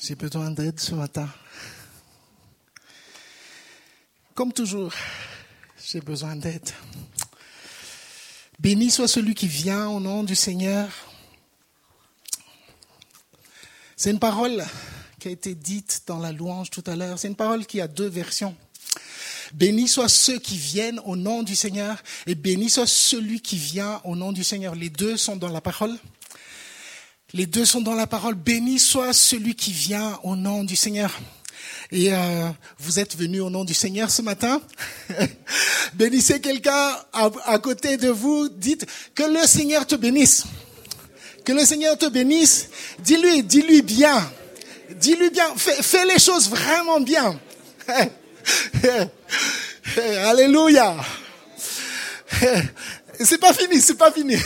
J'ai besoin d'aide ce matin. Comme toujours, j'ai besoin d'aide. Béni soit celui qui vient au nom du Seigneur. C'est une parole qui a été dite dans la louange tout à l'heure. C'est une parole qui a deux versions. Béni soit ceux qui viennent au nom du Seigneur et béni soit celui qui vient au nom du Seigneur. Les deux sont dans la parole. Les deux sont dans la parole. Béni soit celui qui vient au nom du Seigneur. Et vous êtes venus au nom du Seigneur ce matin. Bénissez quelqu'un à côté de vous. Dites que le Seigneur te bénisse. Que le Seigneur te bénisse. Dis-lui bien. Dis-lui bien. Fais les choses vraiment bien. Alléluia. C'est pas fini.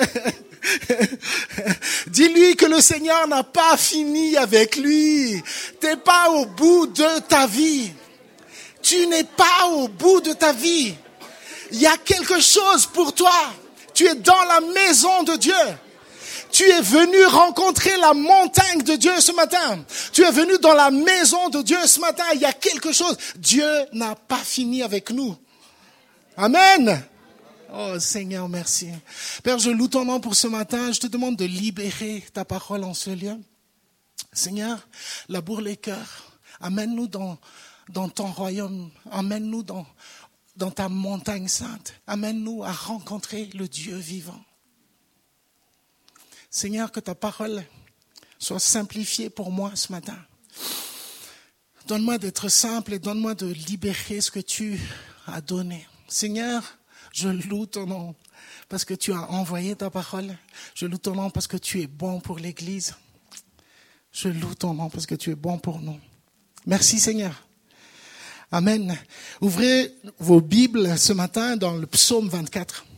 Dis-lui que le Seigneur n'a pas fini avec lui. T'es pas au bout de ta vie. Tu n'es pas au bout de ta vie. Il y a quelque chose pour toi. Tu es dans la maison de Dieu. Tu es venu rencontrer la montagne de Dieu ce matin. Tu es venu dans la maison de Dieu ce matin. Il y a quelque chose. Dieu n'a pas fini avec nous. Amen. Oh Seigneur, merci. Père, je loue ton nom pour ce matin. Je te demande de libérer ta parole en ce lieu. Seigneur, laboure les cœurs. Amène-nous dans ton royaume. Amène-nous dans ta montagne sainte. Amène-nous à rencontrer le Dieu vivant. Seigneur, que ta parole soit simplifiée pour moi ce matin. Donne-moi d'être simple et donne-moi de libérer ce que tu as donné. Seigneur, je loue ton nom parce que tu as envoyé ta parole. Je loue ton nom parce que tu es bon pour l'Église. Je loue ton nom parce que tu es bon pour nous. Merci Seigneur. Amen. Ouvrez vos Bibles ce matin dans le psaume 24.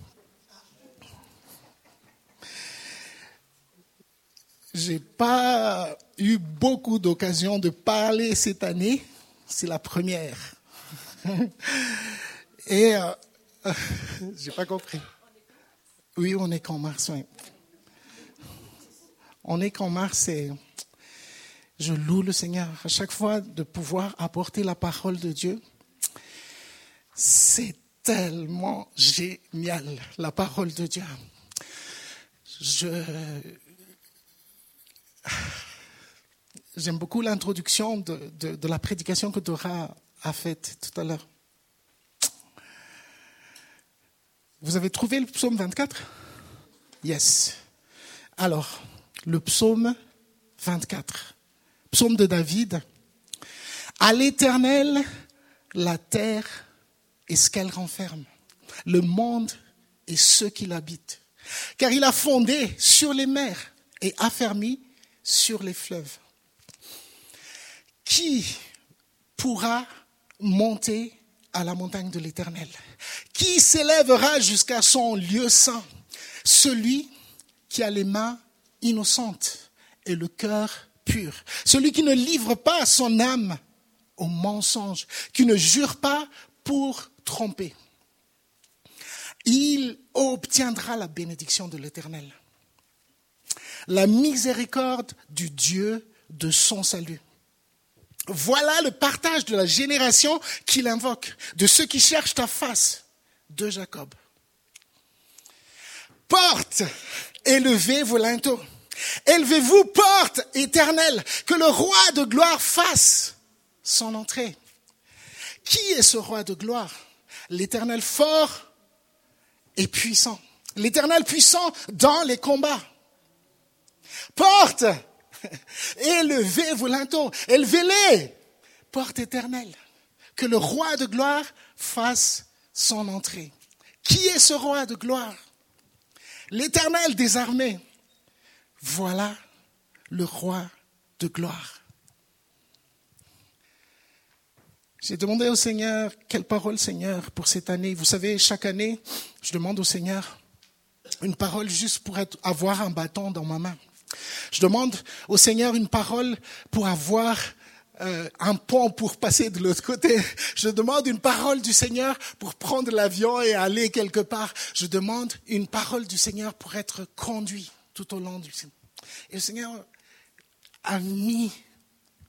J'ai pas eu beaucoup d'occasions de parler cette année. C'est la première. Et j'ai pas compris. Oui, on est qu'en mars. Oui. On est qu'en mars et je loue le Seigneur. À chaque fois de pouvoir apporter la parole de Dieu, c'est tellement génial, la parole de Dieu. J'aime beaucoup l'introduction de la prédication que Dora a faite tout à l'heure. Vous avez trouvé le psaume 24? Yes. Alors, le psaume 24. Psaume de David. À l'Éternel, la terre et ce qu'elle renferme, le monde et ceux qui l'habitent. Car il a fondé sur les mers et affermi sur les fleuves. Qui pourra monter à la montagne de l'Éternel? Qui s'élèvera jusqu'à son lieu saint? Celui qui a les mains innocentes et le cœur pur. Celui qui ne livre pas son âme au mensonge, qui ne jure pas pour tromper. Il obtiendra la bénédiction de l'Éternel, la miséricorde du Dieu de son salut. Voilà le partage de la génération qu'il invoque, de ceux qui cherchent ta face, de Jacob. Porte, élevez vos linteaux. Élevez-vous, porte éternelle, que le roi de gloire fasse son entrée. Qui est ce roi de gloire? L'Éternel fort et puissant. L'Éternel puissant dans les combats. Porte, élevez vos linteaux, élevez-les, porte éternelle, que le roi de gloire fasse son entrée. Qui est ce roi de gloire? L'Éternel des armées. Voilà le roi de gloire. J'ai demandé au Seigneur, quelle parole Seigneur pour cette année? Vous savez, chaque année, je demande au Seigneur une parole juste pour avoir un bâton dans ma main. Je demande au Seigneur une parole pour avoir un pont pour passer de l'autre côté. Je demande une parole du Seigneur pour prendre l'avion et aller quelque part. Je demande une parole du Seigneur pour être conduit tout au long du... Et le Seigneur a mis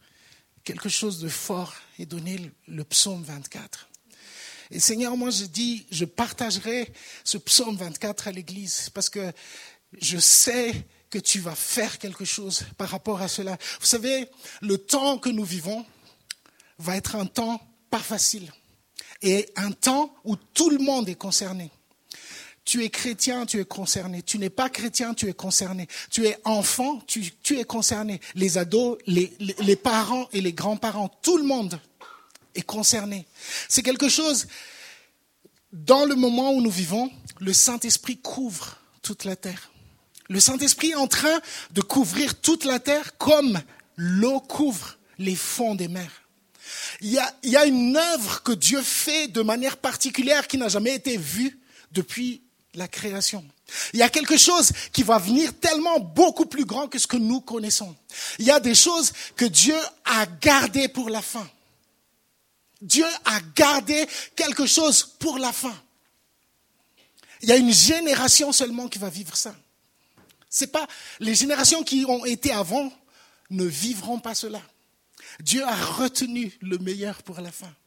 quelque chose de fort et donné le psaume 24. Et Seigneur, moi je dis, je partagerai ce psaume 24 à l'église parce que je sais que tu vas faire quelque chose par rapport à cela. Vous savez, le temps que nous vivons va être un temps pas facile et un temps où tout le monde est concerné. Tu es chrétien, tu es concerné. Tu n'es pas chrétien, tu es concerné. Tu es enfant, tu es concerné. Les ados, les parents et les grands-parents, tout le monde est concerné. C'est quelque chose, dans le moment où nous vivons, le Saint-Esprit couvre toute la terre. Le Saint-Esprit est en train de couvrir toute la terre comme l'eau couvre les fonds des mers. Il y a une œuvre que Dieu fait de manière particulière qui n'a jamais été vue depuis la création. Il y a quelque chose qui va venir tellement beaucoup plus grand que ce que nous connaissons. Il y a des choses que Dieu a gardées pour la fin. Dieu a gardé quelque chose pour la fin. Il y a une génération seulement qui va vivre ça. C'est pas les générations qui ont été avant ne vivront pas cela. Dieu a retenu le meilleur pour la fin.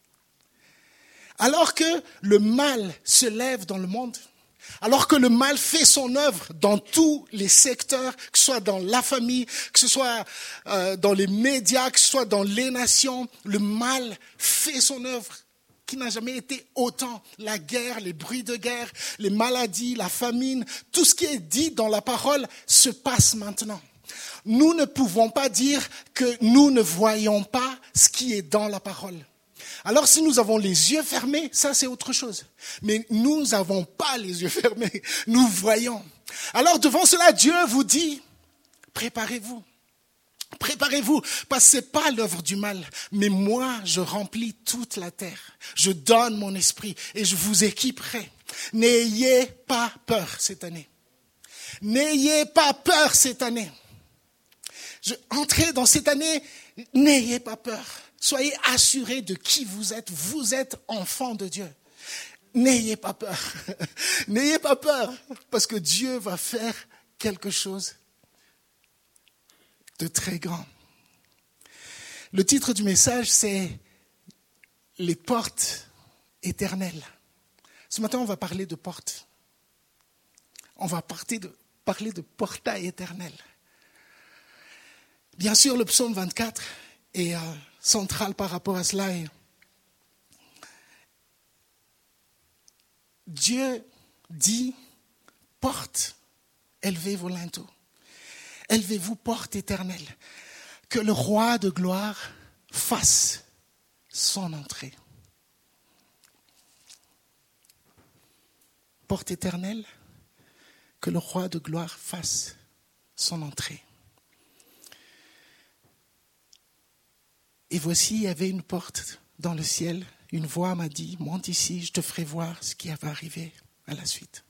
Alors que le mal se lève dans le monde, alors que le mal fait son œuvre dans tous les secteurs, que ce soit dans la famille, que ce soit dans les médias, que ce soit dans les nations, le mal fait son œuvre qui n'a jamais été autant. La guerre, les bruits de guerre, les maladies, la famine, tout ce qui est dit dans la parole se passe maintenant. Nous ne pouvons pas dire que nous ne voyons pas ce qui est dans la parole. Alors si nous avons les yeux fermés, ça c'est autre chose. Mais nous n'avons pas les yeux fermés, nous voyons. Alors devant cela, Dieu vous dit, préparez-vous. Préparez-vous, parce que ce n'est pas l'œuvre du mal, mais moi je remplis toute la terre. Je donne mon esprit et je vous équiperai. N'ayez pas peur cette année. N'ayez pas peur cette année. Entrez dans cette année, n'ayez pas peur. Soyez assurés de qui vous êtes. Vous êtes enfant de Dieu. N'ayez pas peur. N'ayez pas peur, parce que Dieu va faire quelque chose de très grand. Le titre du message, c'est « Les portes éternelles ». Ce matin, on va parler de portes. On va parler de portail éternel. Bien sûr, le psaume 24 est central par rapport à cela. Dieu dit, porte, élevez vos linteaux. Élevez-vous, porte éternelle. Que le roi de gloire fasse son entrée. Porte éternelle, que le roi de gloire fasse son entrée. Et voici, il y avait une porte dans le ciel. Une voix m'a dit, monte ici, je te ferai voir ce qui va arriver à la suite.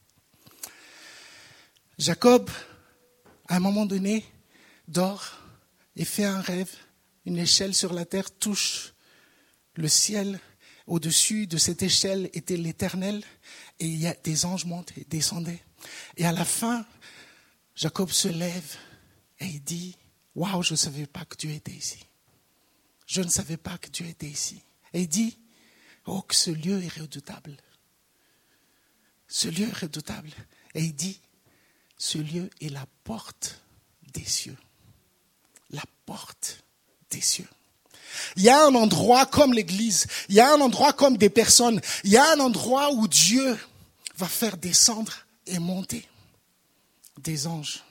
Jacob, à un moment donné, dort et fait un rêve. Une échelle sur la terre touche le ciel. Au-dessus de cette échelle était l'Éternel. Et il y a des anges montent et descendaient. Et à la fin, Jacob se lève et il dit, waouh, je ne savais pas que Dieu était ici. Je ne savais pas que Dieu était ici. Et il dit, oh, que ce lieu est redoutable. Ce lieu est redoutable. Et il dit, ce lieu est la porte des cieux. La porte des cieux. Il y a un endroit comme l'église. Il y a un endroit comme des personnes. Il y a un endroit où Dieu va faire descendre et monter des anges.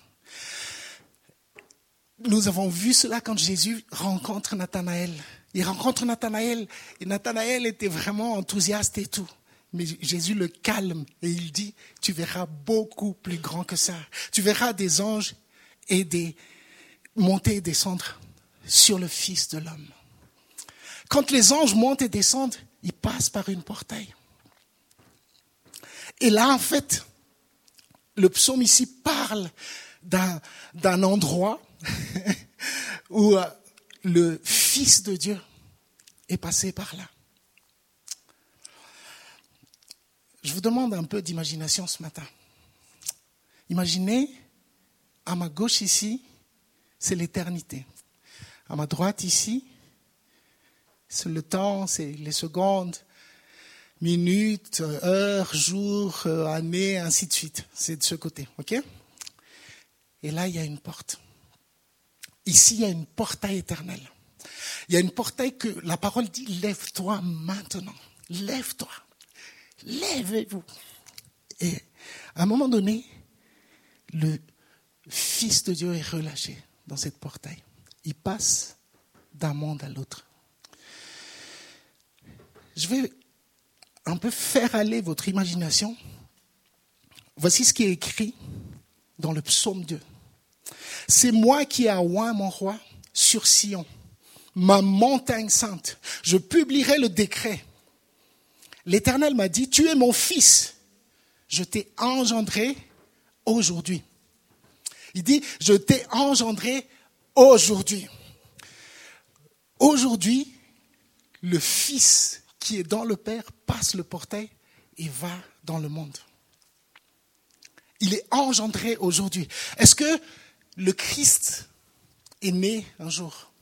Nous avons vu cela quand Jésus rencontre Nathanaël. Il rencontre Nathanaël et Nathanaël était vraiment enthousiaste et tout. Mais Jésus le calme et il dit, tu verras beaucoup plus grand que ça. Tu verras des anges et des monter et descendre sur le Fils de l'homme. Quand les anges montent et descendent, ils passent par une portail. Et là, en fait, le psaume ici parle d'un endroit où le Fils de Dieu est passé par là. Je vous demande un peu d'imagination ce matin. Imaginez, à ma gauche ici, c'est l'éternité. À ma droite ici, C'est le temps, c'est les secondes, minutes, heures, jours, années, ainsi de suite. C'est de ce côté, ok? Et là, il y a une porte. Ici, il y a une portail éternelle. Il y a une portail que la parole dit, lève-toi maintenant. Lève-toi. Lèvez-vous. Et à un moment donné, le Fils de Dieu est relâché dans cette portail. Il passe d'un monde à l'autre. Je vais un peu faire aller votre imagination. Voici ce qui est écrit dans le psaume 2. C'est moi qui ai oint mon roi sur Sion, ma montagne sainte. Je publierai le décret. L'Éternel m'a dit, tu es mon fils. Je t'ai engendré aujourd'hui. Il dit, je t'ai engendré aujourd'hui. Aujourd'hui, le Fils qui est dans le Père passe le portail et va dans le monde. Il est engendré aujourd'hui. Est-ce que le Christ est né un jour?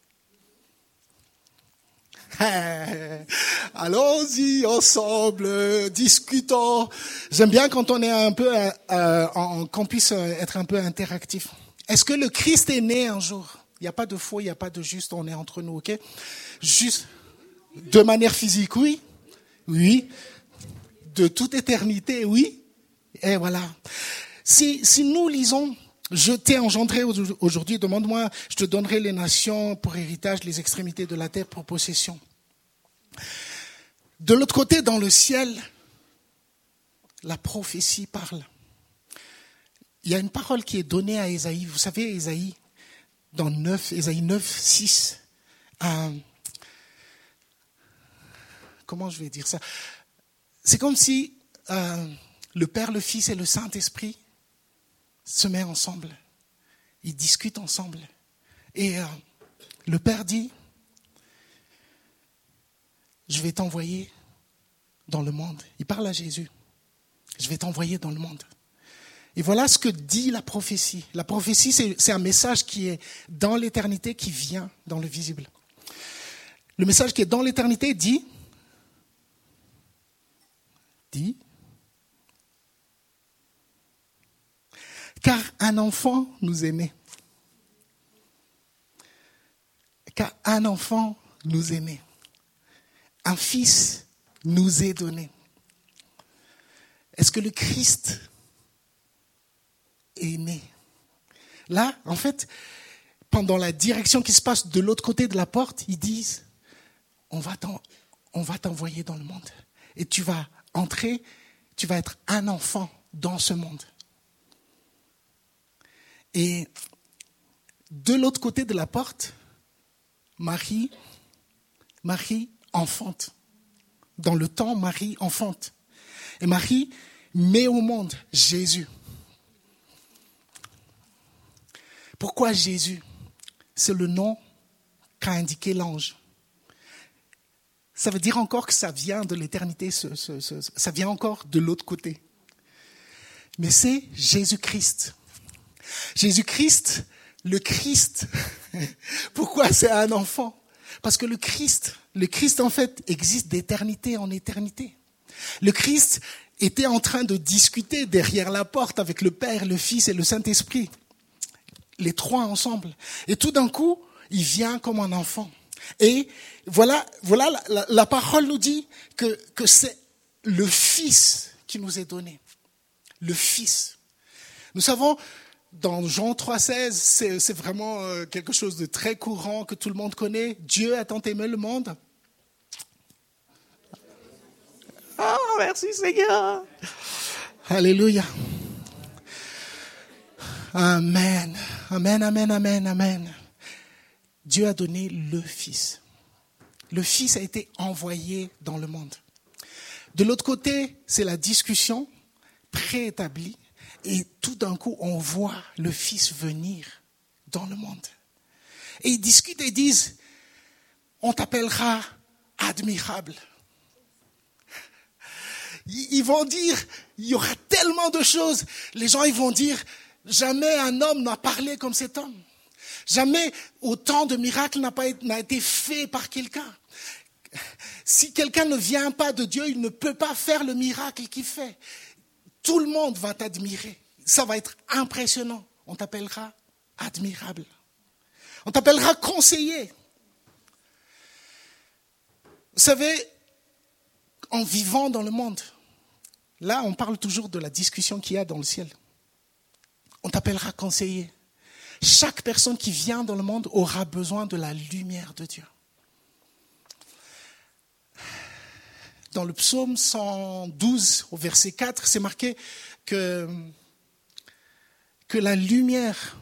Allons-y ensemble, discutons. J'aime bien quand on est un peu, qu'on puisse être un peu interactif. Est-ce que le Christ est né un jour? Il n'y a pas de faux, il n'y a pas de juste, on est entre nous, ok? Juste, de manière physique, oui. Oui. De toute éternité, oui. Et voilà. Si nous lisons, je t'ai engendré aujourd'hui, demande-moi, je te donnerai les nations pour héritage, les extrémités de la terre pour possession. De l'autre côté, dans le ciel, la prophétie parle. Il y a une parole qui est donnée à Ésaïe. Vous savez, Ésaïe 9, 6. Comment je vais dire ça? C'est comme si le Père, le Fils et le Saint-Esprit se mettent ensemble. Ils discutent ensemble. Et le Père dit, je vais t'envoyer dans le monde. Il parle à Jésus. Je vais t'envoyer dans le monde. Et voilà ce que dit la prophétie. La prophétie, c'est un message qui est dans l'éternité, qui vient dans le visible. Le message qui est dans l'éternité dit, car un enfant nous est né. Car un enfant nous est né. Un fils nous est donné. Est-ce que le Christ est né? Là, en fait, pendant la direction qui se passe de l'autre côté de la porte, ils disent, on va t'envoyer dans le monde. Et tu vas entrer, tu vas être un enfant dans ce monde. Et de l'autre côté de la porte, Marie enfante. Dans le temps, Marie enfante. Et Marie met au monde Jésus. Pourquoi Jésus? C'est le nom qu'a indiqué l'ange. Ça veut dire encore que ça vient de l'éternité, ça vient encore de l'autre côté. Mais c'est Jésus-Christ. Jésus-Christ, le Christ. Pourquoi c'est un enfant? Parce que le Christ en fait existe d'éternité en éternité. Le Christ était en train de discuter derrière la porte avec le Père, le Fils et le Saint-Esprit. Les trois ensemble. Et tout d'un coup, il vient comme un enfant. Et voilà, la parole nous dit que c'est le Fils qui nous est donné. Le Fils. Nous savons, dans Jean 3,16, c'est vraiment quelque chose de très courant que tout le monde connaît. Dieu a tant aimé le monde. Ah, merci Seigneur. Alléluia. Amen. Amen, amen, amen, amen. Dieu a donné le Fils. Le Fils a été envoyé dans le monde. De l'autre côté, c'est la discussion préétablie. Et tout d'un coup, on voit le Fils venir dans le monde. Et ils discutent et disent, on t'appellera admirable. Ils vont dire, il y aura tellement de choses. Les gens, ils vont dire, jamais un homme n'a parlé comme cet homme. Jamais autant de miracles n'a été fait par quelqu'un. Si quelqu'un ne vient pas de Dieu, il ne peut pas faire le miracle qu'il fait. Tout le monde va t'admirer. Ça va être impressionnant. On t'appellera admirable. On t'appellera conseiller. Vous savez, en vivant dans le monde, là on parle toujours de la discussion qu'il y a dans le ciel. On t'appellera conseiller. Chaque personne qui vient dans le monde aura besoin de la lumière de Dieu. Dans le psaume 112, au verset 4, c'est marqué que la lumière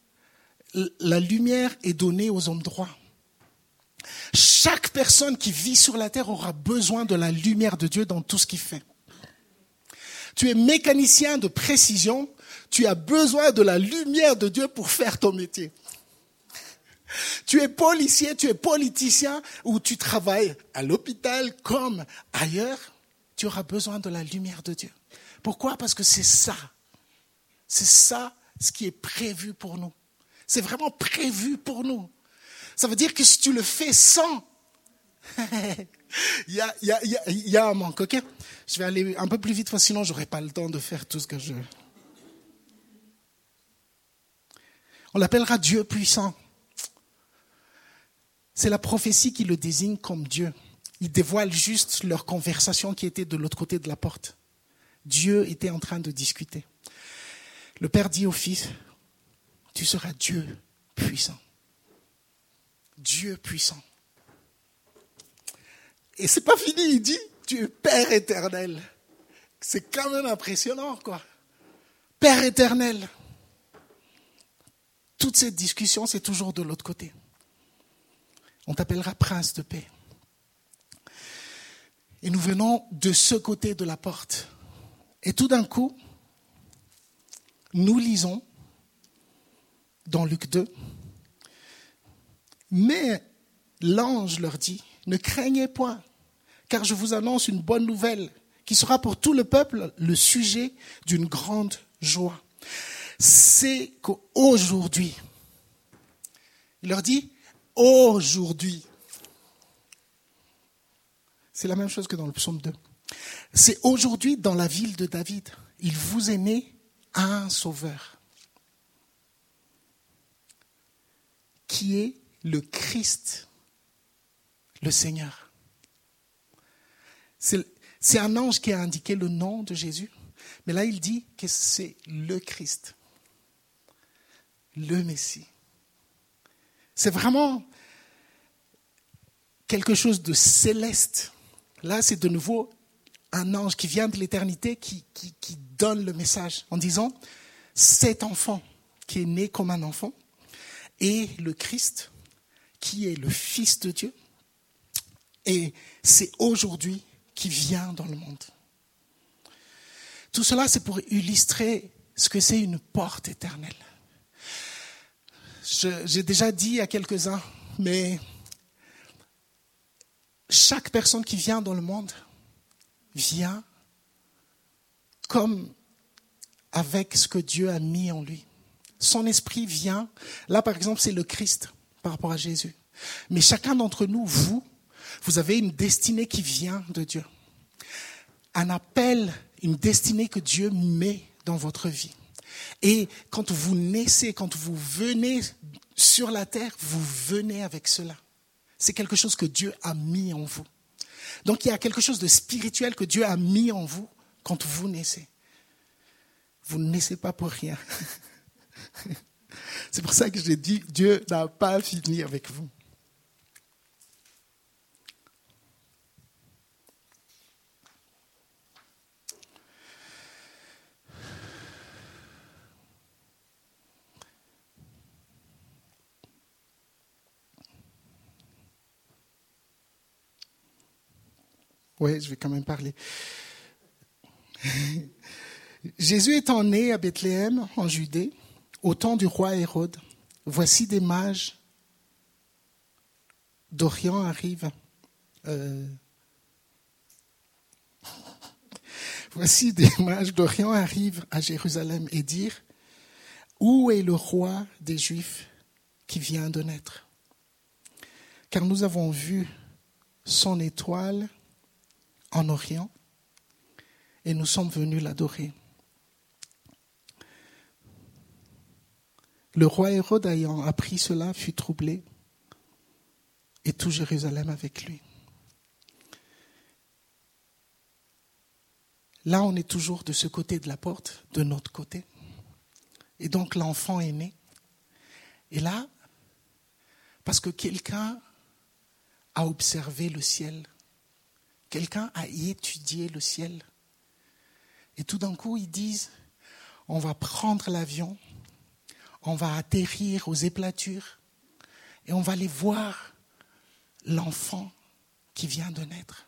est donnée aux hommes droits. Chaque personne qui vit sur la terre aura besoin de la lumière de Dieu dans tout ce qu'il fait. Tu es mécanicien de précision, tu as besoin de la lumière de Dieu pour faire ton métier. Tu es policier, tu es politicien, ou tu travailles à l'hôpital comme ailleurs, tu auras besoin de la lumière de Dieu. Pourquoi ? Parce que c'est ça ce qui est prévu pour nous. C'est vraiment prévu pour nous. Ça veut dire que si tu le fais sans, il y a un manque, ok ? Je vais aller un peu plus vite, sinon je n'aurai pas le temps de faire tout ce que je veux. On l'appellera Dieu puissant. C'est la prophétie qui le désigne comme Dieu. Il dévoile juste leur conversation qui était de l'autre côté de la porte. Dieu était en train de discuter. Le Père dit au Fils, tu seras Dieu puissant. Dieu puissant. Et c'est pas fini, il dit, tu es Père éternel. C'est quand même impressionnant, quoi. Père éternel. Toute cette discussion, c'est toujours de l'autre côté. On t'appellera prince de paix. Et nous venons de ce côté de la porte. Et tout d'un coup, nous lisons dans Luc 2, mais l'ange leur dit, ne craignez point, car je vous annonce une bonne nouvelle qui sera pour tout le peuple le sujet d'une grande joie. C'est qu'aujourd'hui, il leur dit, aujourd'hui, c'est la même chose que dans le psaume 2. C'est aujourd'hui dans la ville de David, il vous est né un sauveur, qui est le Christ, le Seigneur. C'est un ange qui a indiqué le nom de Jésus, mais là il dit que c'est le Christ, le Messie. C'est vraiment quelque chose de céleste. Là, c'est de nouveau un ange qui vient de l'éternité qui donne le message en disant cet enfant qui est né comme un enfant est le Christ qui est le Fils de Dieu et c'est aujourd'hui qui vient dans le monde. Tout cela, c'est pour illustrer ce que c'est une porte éternelle. J'ai déjà dit à quelques-uns, mais chaque personne qui vient dans le monde vient comme avec ce que Dieu a mis en lui. Son esprit vient, là par exemple c'est le Christ par rapport à Jésus. Mais chacun d'entre nous, vous avez une destinée qui vient de Dieu. Un appel, une destinée que Dieu met dans votre vie. Et quand vous naissez, quand vous venez sur la terre, vous venez avec cela. C'est quelque chose que Dieu a mis en vous. Donc il y a quelque chose de spirituel que Dieu a mis en vous quand vous naissez. Vous ne naissez pas pour rien. C'est pour ça que j'ai dit, Dieu n'a pas fini avec vous. Oui, je vais quand même parler. Jésus étant né à Bethléem, en Judée, au temps du roi Hérode, voici des mages d'Orient arrivent. Voici des mages d'Orient arrivent à Jérusalem et dirent, où est le roi des Juifs ? qui vient de naître. Car nous avons vu son étoile en Orient et nous sommes venus l'adorer. Le roi Hérode ayant appris cela fut troublé et tout Jérusalem avec lui. Là, on est toujours de ce côté de la porte, de notre côté. Et donc, l'enfant est né. Et là, parce que quelqu'un a observé le ciel, quelqu'un a étudié le ciel. Et tout d'un coup, ils disent, on va prendre l'avion, on va atterrir aux éplatures et on va aller voir l'enfant qui vient de naître.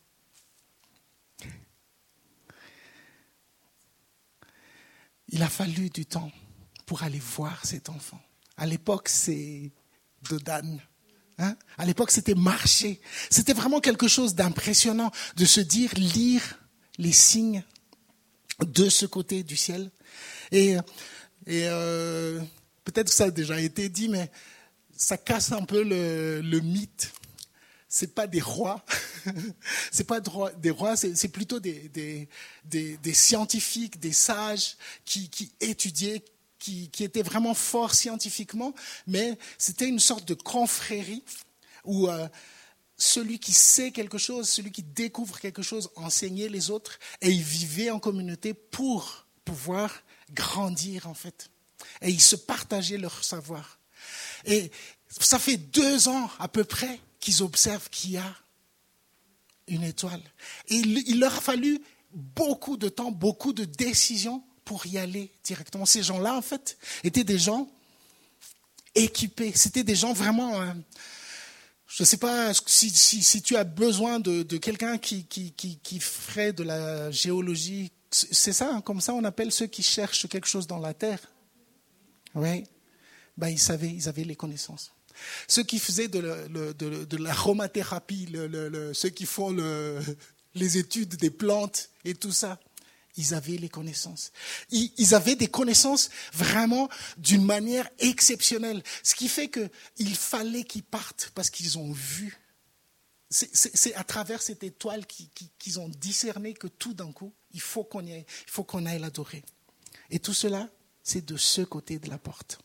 Il a fallu du temps pour aller voir cet enfant. À l'époque, c'est de Dan. À l'époque, c'était marcher. C'était vraiment quelque chose d'impressionnant de se dire, lire les signes de ce côté du ciel. Et peut-être que ça a déjà été dit, mais ça casse un peu le mythe. C'est pas des rois, c'est pas des rois, c'est plutôt des scientifiques, des sages qui étudiaient, qui étaient vraiment forts scientifiquement, mais c'était une sorte de confrérie où celui qui sait quelque chose, celui qui découvre quelque chose, enseignait les autres, et ils vivaient en communauté pour pouvoir grandir en fait. Et ils se partageaient leur savoir. Et ça fait 2 ans à peu près qu'ils observent qu'il y a une étoile. Et il leur a fallu beaucoup de temps, beaucoup de décisions pour y aller directement. Ces gens-là, en fait, étaient des gens équipés. C'était des gens vraiment... je ne sais pas si tu as besoin de quelqu'un qui ferait de la géologie. C'est ça, hein, comme ça on appelle ceux qui cherchent quelque chose dans la terre. Oui. Ben, ils avaient les connaissances. Ceux qui faisaient de l'aromathérapie, ceux qui font les études des plantes et tout ça, ils avaient les connaissances. Ils avaient des connaissances vraiment d'une manière exceptionnelle. Ce qui fait qu'il fallait qu'ils partent parce qu'ils ont vu. C'est à travers cette étoile qu'ils ont discerné que tout d'un coup, il faut qu'on aille l'adorer. Et tout cela, c'est de ce côté de la porte.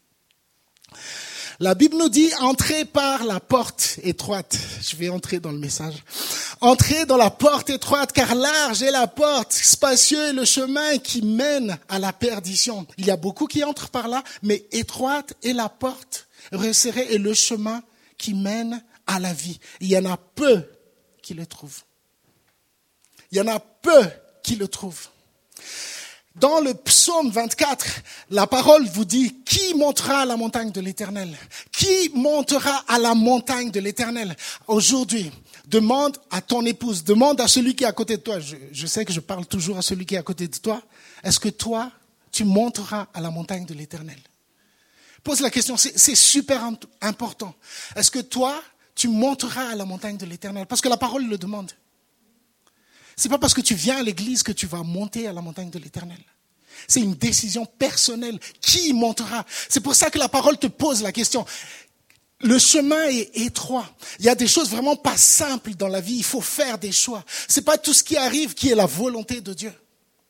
La Bible nous dit, entrez par la porte étroite. Je vais entrer dans le message. Entrez dans la porte étroite, car large est la porte, spacieux est le chemin qui mène à la perdition. Il y a beaucoup qui entrent par là, mais étroite est la porte, resserré est le chemin qui mène à la vie. Il y en a peu qui le trouvent. Il y en a peu qui le trouvent. Dans le psaume 24, la parole vous dit, qui montera à la montagne de l'Éternel? Qui montera à la montagne de l'Éternel? Aujourd'hui, demande à ton épouse, demande à celui qui est à côté de toi. Je sais que je parle toujours à celui qui est à côté de toi. Est-ce que toi, tu monteras à la montagne de l'Éternel? Pose la question, c'est super important. Est-ce que toi, tu monteras à la montagne de l'Éternel? Parce que la parole le demande. C'est pas parce que tu viens à l'église que tu vas monter à la montagne de l'Éternel. C'est une décision personnelle. Qui montera? C'est pour ça que la parole te pose la question. Le chemin est étroit. Il y a des choses vraiment pas simples dans la vie. Il faut faire des choix. C'est pas tout ce qui arrive qui est la volonté de Dieu.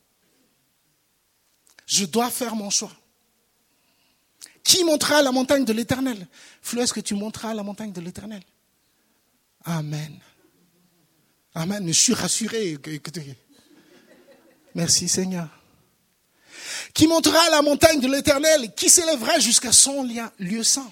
Je dois faire mon choix. Qui montera à la montagne de l'Éternel? Flo, est-ce que tu monteras à la montagne de l'Éternel? Amen. Amen. Je suis rassuré. Merci Seigneur. Qui montera à la montagne de l'Éternel? Qui s'élèvera jusqu'à son lieu saint?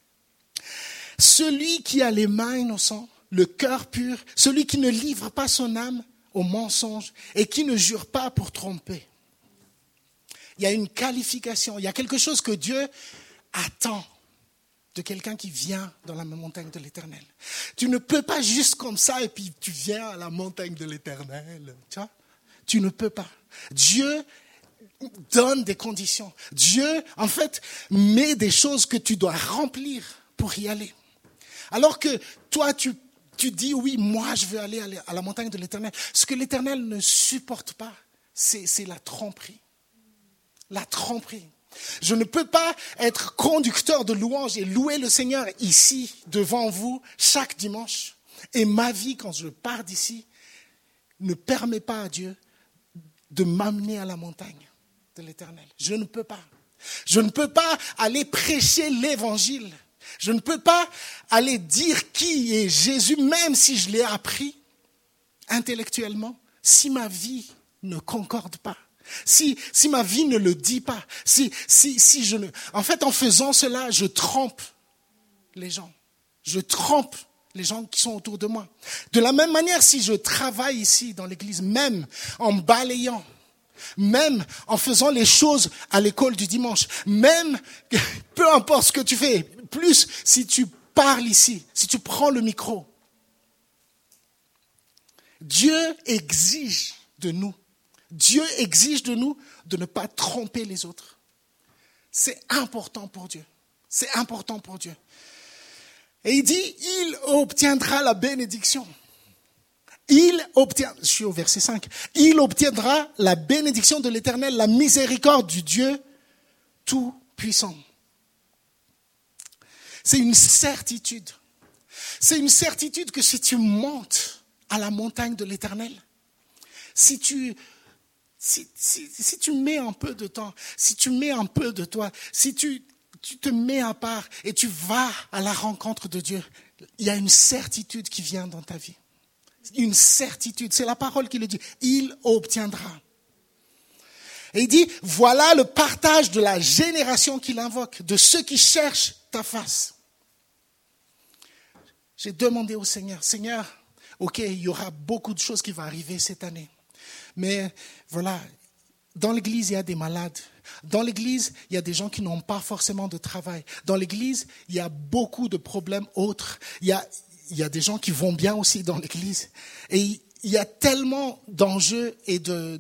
Celui qui a les mains innocentes, le cœur pur, celui qui ne livre pas son âme au mensonge et qui ne jure pas pour tromper. Il y a une qualification, il y a quelque chose que Dieu attend de quelqu'un qui vient dans la montagne de l'Éternel. Tu ne peux pas juste comme ça et puis tu viens à la montagne de l'Éternel. Tu vois? Tu ne peux pas. Dieu donne des conditions. Dieu, en fait, met des choses que tu dois remplir pour y aller. Alors que toi, tu dis, oui, moi, je veux aller à la montagne de l'Éternel. Ce que l'Éternel ne supporte pas, c'est la tromperie. La tromperie. Je ne peux pas être conducteur de louange et louer le Seigneur ici, devant vous, chaque dimanche. Et ma vie, quand je pars d'ici, ne permet pas à Dieu de m'amener à la montagne de l'Éternel. Je ne peux pas. Je ne peux pas aller prêcher l'Évangile. Je ne peux pas aller dire qui est Jésus, même si je l'ai appris intellectuellement, si ma vie ne concorde pas. Si ma vie ne le dit pas, si je ne... En fait, en faisant cela, je trompe les gens. Je trompe les gens qui sont autour de moi. De la même manière, si je travaille ici dans l'église, même en balayant, même en faisant les choses à l'école du dimanche, même, peu importe ce que tu fais, plus si tu parles ici, si tu prends le micro, Dieu exige de nous de ne pas tromper les autres. C'est important pour Dieu. C'est important pour Dieu. Et il dit, il obtiendra la bénédiction. Je suis au verset 5. Il obtiendra la bénédiction de l'Éternel, la miséricorde du Dieu Tout-Puissant. C'est une certitude. C'est une certitude que si tu montes à la montagne de l'Éternel, si tu mets un peu de temps, si tu mets un peu de toi, si tu te mets à part et tu vas à la rencontre de Dieu, il y a une certitude qui vient dans ta vie. Une certitude, c'est la parole qui le dit. Il obtiendra. Et il dit, voilà le partage de la génération qu'il invoque, de ceux qui cherchent ta face. J'ai demandé au Seigneur, Seigneur, ok, il y aura beaucoup de choses qui vont arriver cette année. Mais voilà, dans l'église, il y a des malades. Dans l'église, il y a des gens qui n'ont pas forcément de travail. Dans l'église, il y a beaucoup de problèmes autres. Il y a des gens qui vont bien aussi dans l'église. Et il y a tellement d'enjeux et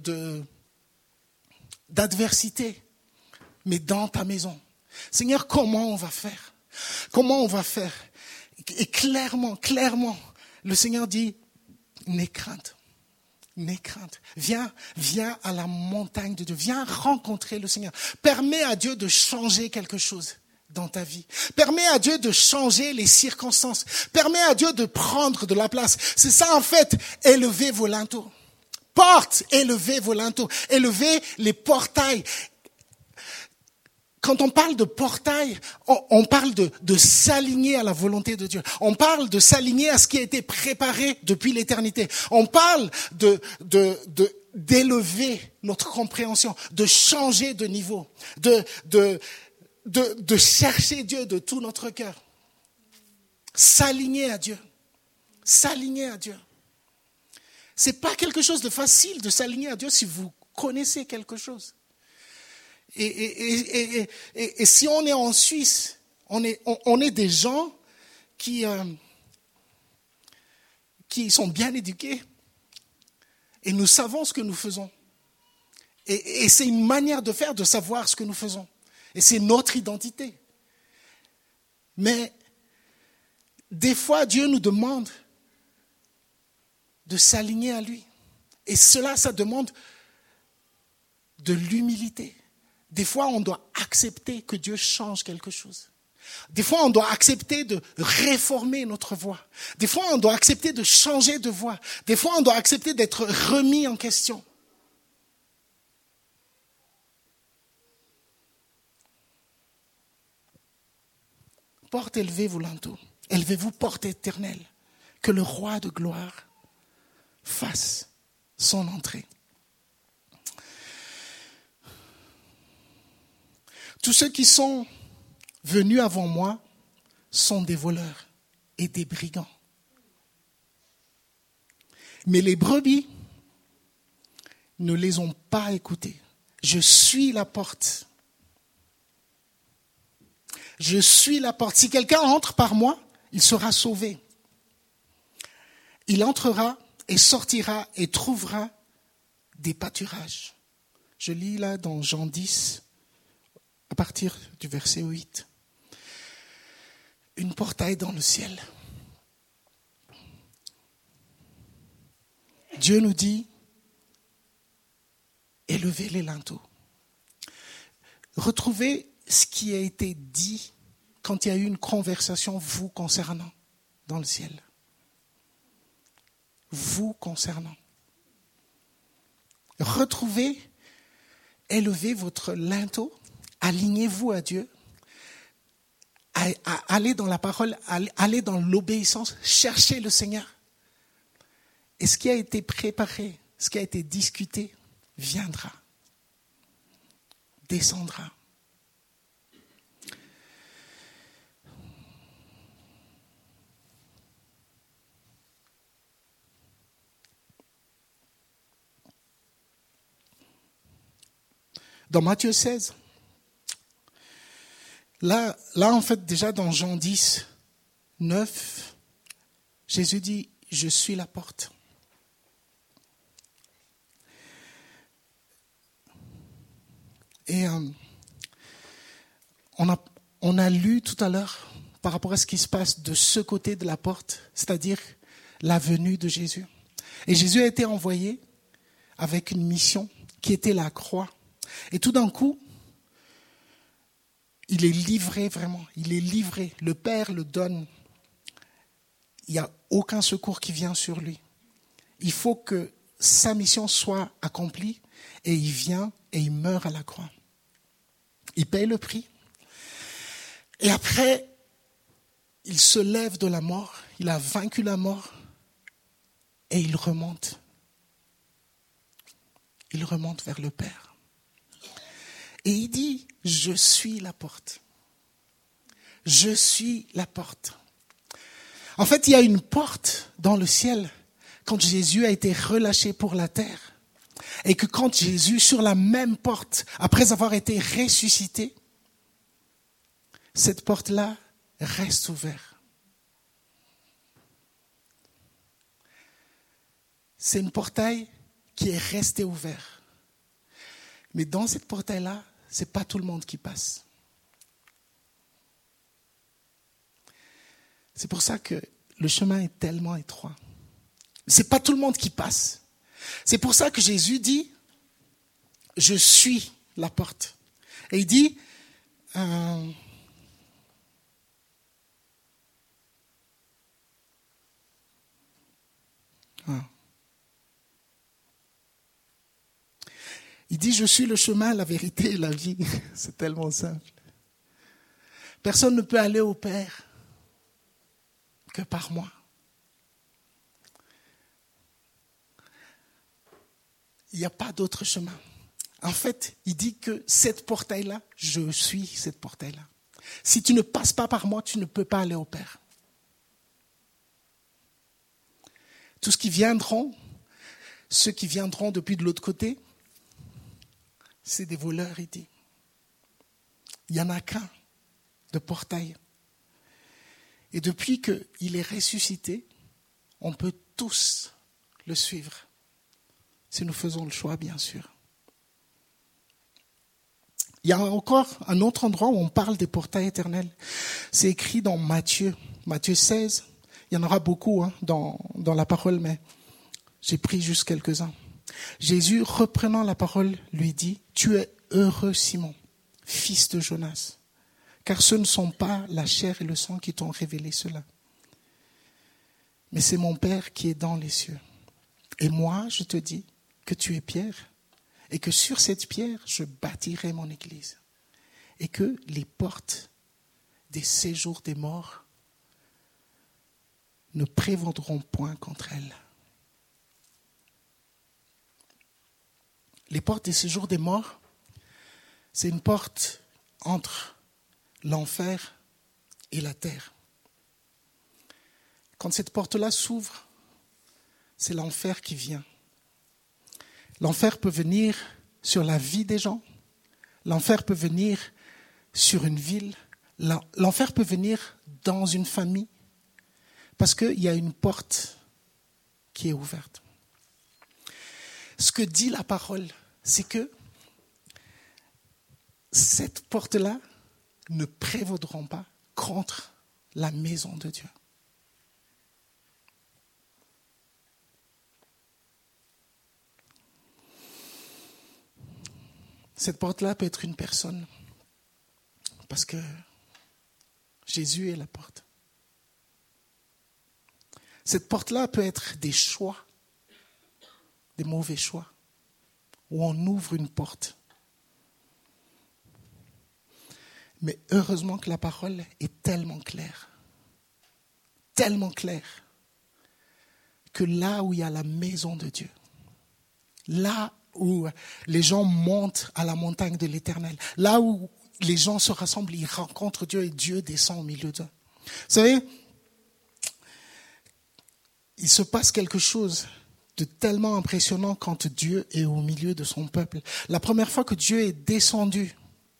d'adversité. Mais dans ta maison, Seigneur, comment on va faire? Comment on va faire? Et clairement, le Seigneur dit, n'aie crainte. N'aie crainte. Viens à la montagne de Dieu. Viens rencontrer le Seigneur. Permets à Dieu de changer quelque chose dans ta vie. Permets à Dieu de changer les circonstances. Permets à Dieu de prendre de la place. C'est ça en fait, élevez vos linteaux. Porte, élevez vos linteaux. Élevez les portails. Quand on parle de portail, on parle de s'aligner à la volonté de Dieu. On parle de s'aligner à ce qui a été préparé depuis l'éternité. On parle d'élever notre compréhension, de changer de niveau, de chercher Dieu de tout notre cœur. S'aligner à Dieu. S'aligner à Dieu. C'est pas quelque chose de facile de s'aligner à Dieu si vous connaissez quelque chose. Et si on est en Suisse, on est des gens qui sont bien éduqués et nous savons ce que nous faisons. Et c'est une manière de faire, de savoir ce que nous faisons. Et c'est notre identité. Mais des fois, Dieu nous demande de s'aligner à lui. Et cela, ça demande de l'humilité. Des fois, on doit accepter que Dieu change quelque chose. Des fois, on doit accepter de réformer notre voix. Des fois, on doit accepter de changer de voix. Des fois, on doit accepter d'être remis en question. Porte, élevez vos linteaux. Élevez-vous, porte éternelle. Que le roi de gloire fasse son entrée. Tous ceux qui sont venus avant moi sont des voleurs et des brigands. Mais les brebis ne les ont pas écoutés. Je suis la porte. Je suis la porte. Si quelqu'un entre par moi, il sera sauvé. Il entrera et sortira et trouvera des pâturages. Je lis là dans Jean 10, à partir du verset 8. Une portail dans le ciel. Dieu nous dit, élevez les linteaux. Retrouvez ce qui a été dit quand il y a eu une conversation vous concernant dans le ciel. Vous concernant. Retrouvez, élevez votre linteau, alignez-vous à Dieu, allez dans la parole, allez dans l'obéissance, cherchez le Seigneur. Et ce qui a été préparé, ce qui a été discuté, viendra, descendra. Dans Matthieu 16, là en fait déjà dans Jean 10, 9, Jésus dit « Je suis la porte ». Et on a lu tout à l'heure par rapport à ce qui se passe de ce côté de la porte, c'est-à-dire la venue de Jésus. Et Jésus a été envoyé avec une mission qui était la croix. Et tout d'un coup, il est livré vraiment, il est livré. Le Père le donne. Il n'y a aucun secours qui vient sur lui. Il faut que sa mission soit accomplie et il vient et il meurt à la croix. Il paye le prix. Et après, il se lève de la mort, il a vaincu la mort et il remonte. Il remonte vers le Père. Et il dit, je suis la porte. Je suis la porte. En fait, il y a une porte dans le ciel quand Jésus a été relâché pour la terre. Et que quand Jésus, sur la même porte, après avoir été ressuscité, cette porte-là reste ouverte. C'est une portail qui est restée ouverte. Mais dans cette portail-là, ce n'est pas tout le monde qui passe. C'est pour ça que le chemin est tellement étroit. Ce n'est pas tout le monde qui passe. C'est pour ça que Jésus dit, je suis la porte. Et il dit, il dit, je suis le chemin, la vérité et la vie. C'est tellement simple. Personne ne peut aller au Père que par moi. Il n'y a pas d'autre chemin. En fait, il dit que cette portail-là, je suis cette portail-là. Si tu ne passes pas par moi, tu ne peux pas aller au Père. Tous ceux qui viendront depuis de l'autre côté, c'est des voleurs, il dit. Il n'y en a qu'un de portail. Et depuis qu'il est ressuscité, on peut tous le suivre. Si nous faisons le choix, bien sûr. Il y a encore un autre endroit où on parle des portails éternels. C'est écrit dans Matthieu 16. Il y en aura beaucoup dans la parole, mais j'ai pris juste quelques-uns. Jésus, reprenant la parole, lui dit, « Tu es heureux, Simon, fils de Jonas, car ce ne sont pas la chair et le sang qui t'ont révélé cela, mais c'est mon Père qui est dans les cieux. Et moi, je te dis que tu es Pierre, et que sur cette pierre, je bâtirai mon église, et que les portes des séjours des morts ne prévaudront point contre elle. » Les portes des séjours des morts, c'est une porte entre l'enfer et la terre. Quand cette porte-là s'ouvre, c'est l'enfer qui vient. L'enfer peut venir sur la vie des gens. L'enfer peut venir sur une ville. L'enfer peut venir dans une famille. Parce qu'il y a une porte qui est ouverte. Ce que dit la parole, c'est que cette porte-là ne prévaudront pas contre la maison de Dieu. Cette porte-là peut être une personne, Parce que Jésus est la porte. Cette porte-là peut être des choix, des mauvais choix, où on ouvre une porte. Mais heureusement que la parole est tellement claire, que là où il y a la maison de Dieu, là où les gens montent à la montagne de l'Éternel, là où les gens se rassemblent, ils rencontrent Dieu et Dieu descend au milieu d'eux. Vous savez, il se passe quelque chose de tellement impressionnant quand Dieu est au milieu de son peuple. La première fois que Dieu est descendu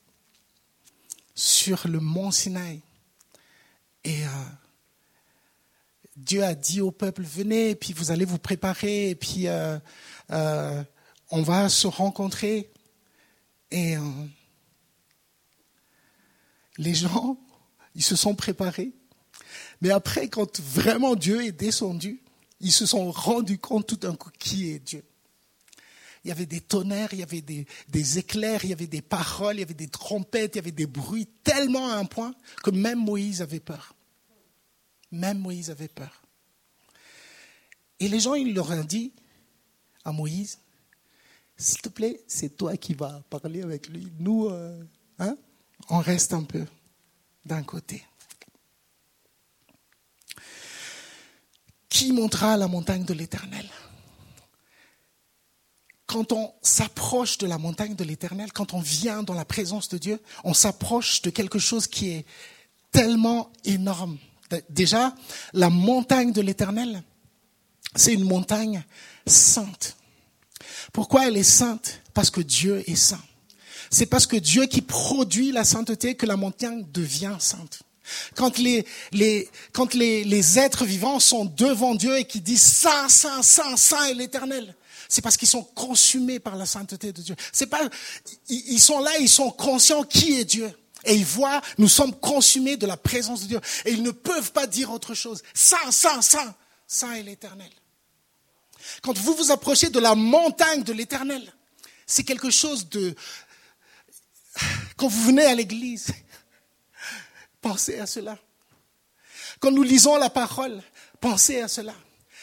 sur le mont Sinaï, et Dieu a dit au peuple, venez, et puis vous allez vous préparer, et puis on va se rencontrer. Et les gens, ils se sont préparés. Mais après, quand vraiment Dieu est descendu, ils se sont rendus compte tout d'un coup qui est Dieu. Il y avait des tonnerres, il y avait des éclairs, il y avait des paroles, il y avait des trompettes, il y avait des bruits, tellement à un point que même Moïse avait peur. Même Moïse avait peur. Et les gens, ils leur ont dit à Moïse, s'il te plaît, c'est toi qui vas parler avec lui. Nous, on reste un peu d'un côté. Qui montera la montagne de l'Éternel ? Quand on s'approche de la montagne de l'Éternel, quand on vient dans la présence de Dieu, on s'approche de quelque chose qui est tellement énorme. Déjà, la montagne de l'Éternel, c'est une montagne sainte. Pourquoi elle est sainte ? Parce que Dieu est saint. C'est parce que Dieu qui produit la sainteté que la montagne devient sainte. Quand les êtres vivants sont devant Dieu et qui disent saint, saint, saint, saint est l'Éternel, c'est parce qu'ils sont consumés par la sainteté de Dieu. C'est pas, ils sont là, ils sont conscients qui est Dieu. Et ils voient, nous sommes consumés de la présence de Dieu. Et ils ne peuvent pas dire autre chose. Saint, saint, saint, saint est l'Éternel. Quand vous vous approchez de la montagne de l'Éternel, c'est quelque chose de... Quand vous venez à l'église, pensez à cela. Quand nous lisons la parole, pensez à cela.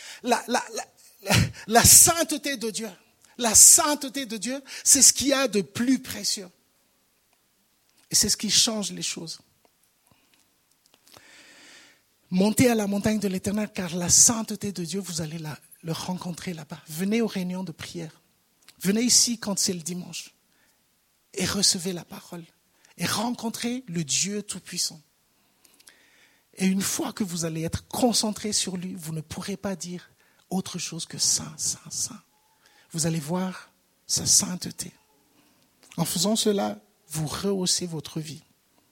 La sainteté de Dieu, c'est ce qu'il y a de plus précieux. Et c'est ce qui change les choses. Montez à la montagne de l'Éternel, car la sainteté de Dieu, vous allez le rencontrer là-bas. Venez aux réunions de prière. Venez ici quand c'est le dimanche. Et recevez la parole. Et rencontrez le Dieu Tout-Puissant. Et une fois que vous allez être concentré sur lui, vous ne pourrez pas dire autre chose que saint, saint, saint. Vous allez voir sa sainteté. En faisant cela, vous rehaussez votre vie.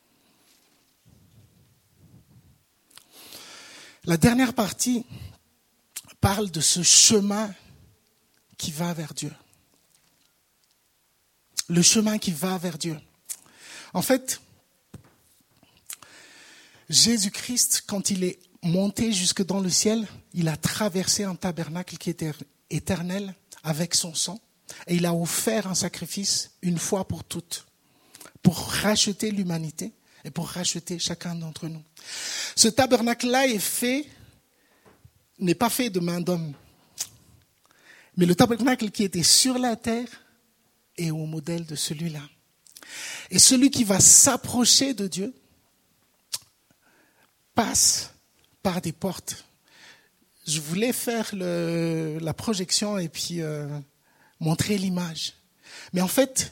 La dernière partie parle de ce chemin qui va vers Dieu. Le chemin qui va vers Dieu. En fait, Jésus-Christ, quand il est monté jusque dans le ciel, il a traversé un tabernacle qui était éternel avec son sang et il a offert un sacrifice une fois pour toutes pour racheter l'humanité et pour racheter chacun d'entre nous. Ce tabernacle-là n'est pas fait de main d'homme, mais le tabernacle qui était sur la terre est au modèle de celui-là. Et celui qui va s'approcher de Dieu passe par des portes. Je voulais faire la projection et puis montrer l'image. Mais en fait,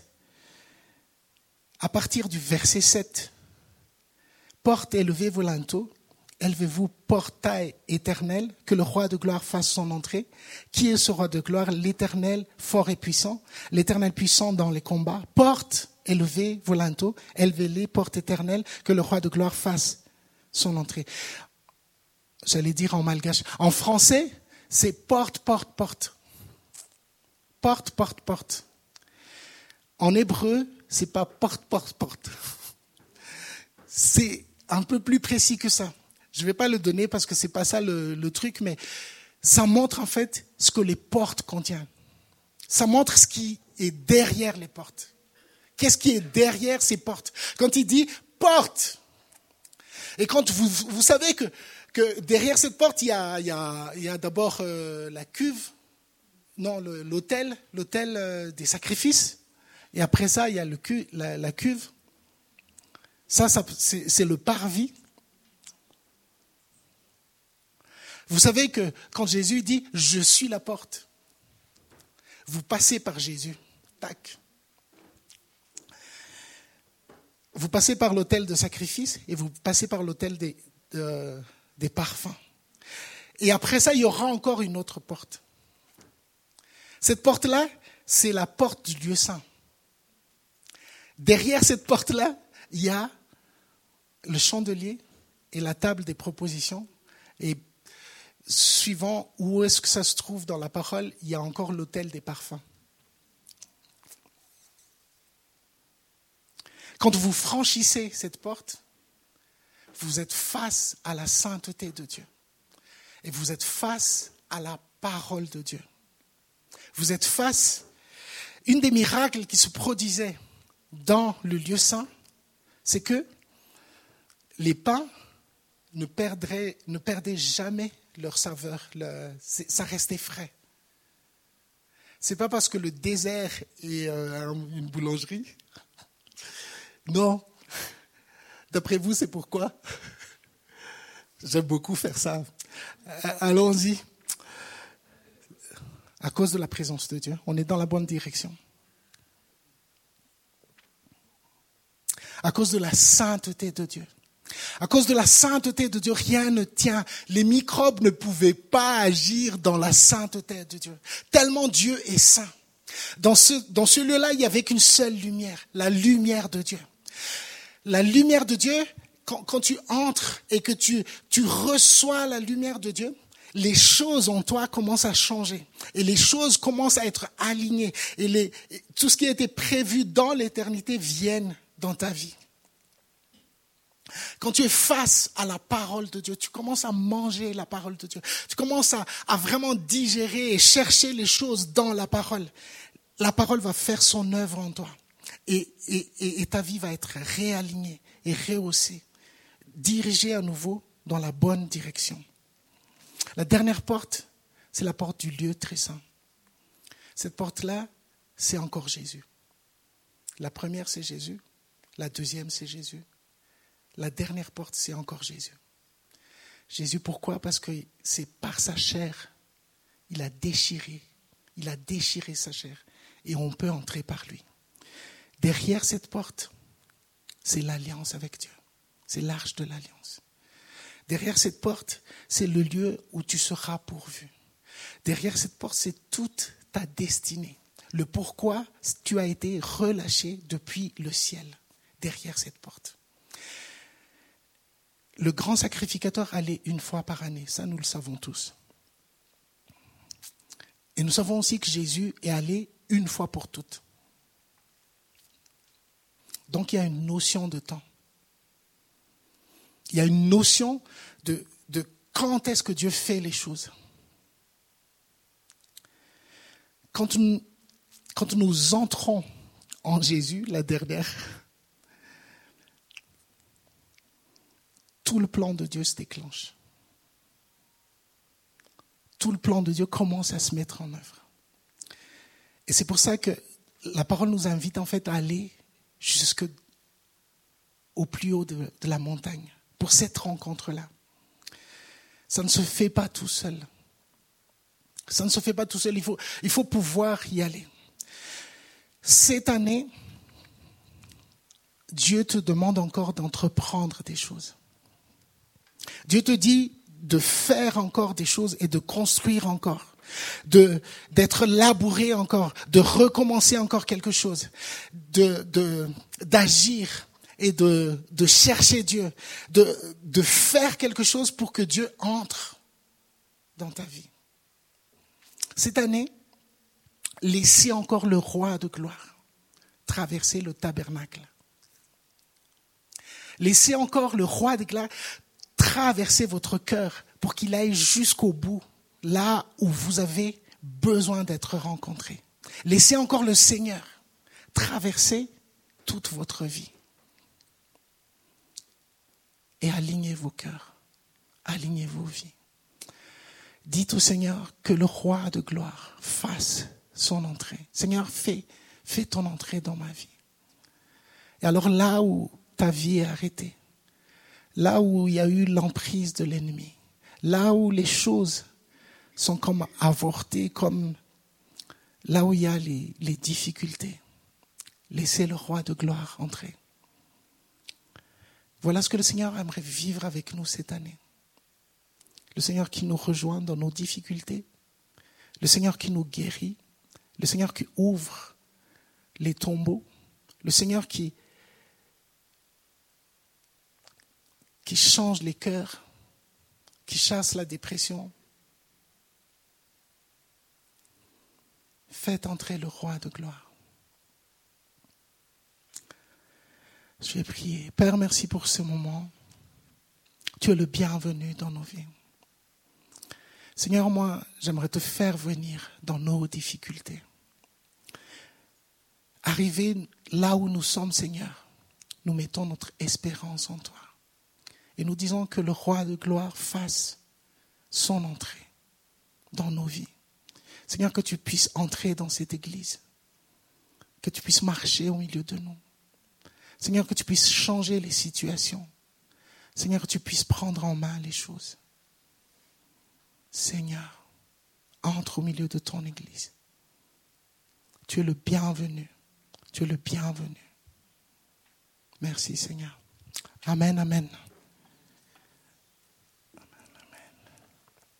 à partir du verset 7, porte élevez vos linteaux, élevez-vous portail éternel, que le roi de gloire fasse son entrée. Qui est ce roi de gloire ? L'Éternel fort et puissant, l'Éternel puissant dans les combats. Porte, élevez vos linteaux, élevez-les, porte éternelle, que le roi de gloire fasse son entrée. J'allais dire en malgache. En français, c'est porte, porte, porte. Porte, porte, porte. En hébreu, c'est pas porte, porte, porte. C'est un peu plus précis que ça. Je vais pas le donner parce que c'est pas ça le truc, mais ça montre en fait ce que les portes contiennent. Ça montre ce qui est derrière les portes. Qu'est-ce qui est derrière ces portes ? Quand il dit porte. Et quand vous savez que derrière cette porte, il y a d'abord la cuve, non, l'autel des sacrifices. Et après ça, il y a la cuve. Ça c'est le parvis. Vous savez que quand Jésus dit « Je suis la porte », vous passez par Jésus. Tac. Vous passez par l'autel de sacrifice et vous passez par l'autel des parfums. Et après ça, il y aura encore une autre porte. Cette porte-là, c'est la porte du lieu saint. Derrière cette porte-là, il y a le chandelier et la table des propositions. Et suivant où est-ce que ça se trouve dans la parole, il y a encore l'autel des parfums. Quand vous franchissez cette porte, vous êtes face à la sainteté de Dieu. Et vous êtes face à la parole de Dieu. Vous êtes face, une des miracles qui se produisait dans le lieu saint, c'est que les pains ne perdaient jamais leur saveur, ça restait frais. C'est pas parce que le désert est une boulangerie. Non. D'après vous, c'est pourquoi? J'aime beaucoup faire ça. Allons-y. À cause de la présence de Dieu, on est dans la bonne direction. À cause de la sainteté de Dieu. À cause de la sainteté de Dieu, rien ne tient. Les microbes ne pouvaient pas agir dans la sainteté de Dieu. Tellement Dieu est saint. Dans ce lieu-là, il n'y avait qu'une seule lumière, la lumière de Dieu. La lumière de Dieu, quand tu entres et que tu reçois la lumière de Dieu, les choses en toi commencent à changer. Et les choses commencent à être alignées. Et tout ce qui a été prévu dans l'éternité vienne dans ta vie. Quand tu es face à la parole de Dieu, tu commences à manger la parole de Dieu. Tu commences à vraiment digérer et chercher les choses dans la parole. La parole va faire son œuvre en toi. Et ta vie va être réalignée et rehaussée, dirigée à nouveau dans la bonne direction. La dernière porte, c'est la porte du lieu très saint. Cette porte-là, c'est encore Jésus. La première, c'est Jésus. La deuxième, c'est Jésus. La dernière porte, c'est encore Jésus. Jésus, pourquoi? Parce que c'est par sa chair, il a déchiré sa chair et on peut entrer par lui. Derrière cette porte, c'est l'alliance avec Dieu. C'est l'arche de l'alliance. Derrière cette porte, c'est le lieu où tu seras pourvu. Derrière cette porte, c'est toute ta destinée. Le pourquoi tu as été relâché depuis le ciel. Derrière cette porte. Le grand sacrificateur allait une fois par année. Ça, nous le savons tous. Et nous savons aussi que Jésus est allé une fois pour toutes. Donc, il y a une notion de temps. Il y a une notion de quand est-ce que Dieu fait les choses. Quand nous entrons en Jésus, la dernière, tout le plan de Dieu se déclenche. Tout le plan de Dieu commence à se mettre en œuvre. Et c'est pour ça que la parole nous invite en fait à aller jusqu'au plus haut de la montagne, pour cette rencontre-là. Ça ne se fait pas tout seul. Ça ne se fait pas tout seul, il faut pouvoir y aller. Cette année, Dieu te demande encore d'entreprendre des choses. Dieu te dit de faire encore des choses et de construire encore, d'être labouré encore, de recommencer encore quelque chose, d'agir et de chercher Dieu, de faire quelque chose pour que Dieu entre dans ta vie. Cette année, laissez encore le roi de gloire traverser le tabernacle. Laissez encore le roi de gloire traverser votre cœur pour qu'il aille jusqu'au bout, là où vous avez besoin d'être rencontré. Laissez encore le Seigneur traverser toute votre vie. et alignez vos cœurs, alignez vos vies. Dites au Seigneur que le roi de gloire fasse son entrée. Seigneur, fais ton entrée dans ma vie. Et alors là où ta vie est arrêtée, là où il y a eu l'emprise de l'ennemi, là où les choses sont comme avortées, comme là où il y a les difficultés, laissez le roi de gloire entrer. Voilà ce que le Seigneur aimerait vivre avec nous cette année. Le Seigneur qui nous rejoint dans nos difficultés, le Seigneur qui nous guérit, le Seigneur qui ouvre les tombeaux, le Seigneur qui change les cœurs, qui chasse la dépression. Faites entrer le roi de gloire. Je vais prier. Père, merci pour ce moment. Tu es le bienvenu dans nos vies. Seigneur, moi, j'aimerais te faire venir dans nos difficultés. Arriver là où nous sommes, Seigneur, nous mettons notre espérance en toi. Et nous disons que le roi de gloire fasse son entrée dans nos vies. Seigneur, que tu puisses entrer dans cette église. Que tu puisses marcher au milieu de nous. Seigneur, que tu puisses changer les situations. Seigneur, que tu puisses prendre en main les choses. Seigneur, entre au milieu de ton église. Tu es le bienvenu. Tu es le bienvenu. Merci, Seigneur. Amen, amen.